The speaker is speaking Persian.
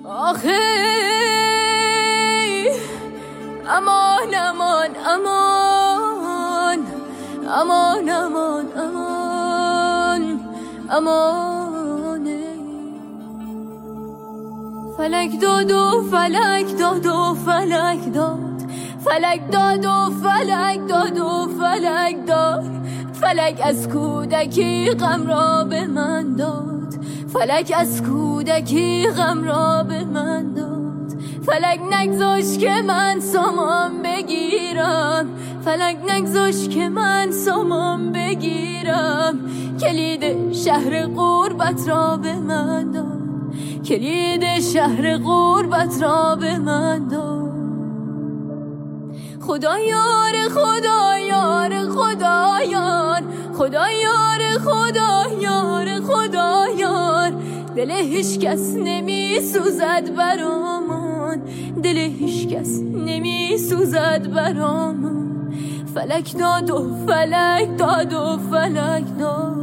آخه امان امان امان امان امان امان امانه. فلک داد و فلک داد و فلک داد، فلک داد و فلک داد و فلک داد، فلک از کودکی غم را به من داد، فلک از کودکی غم را به من داد. فلک نگذاشت که من سامان بگیرم، فلک نگذاشت که من سامان بگیرم، کلید شهر غربت را به من داد، کلید شهر غربت را به من داد. خدایار خدایار خدایار خدایار خدایار خدایار، دل هیچ کس نمی سوزد برامان، دل هیچ کس نمی سوزد برامان. فلک داد و فلک داد و فلک داد.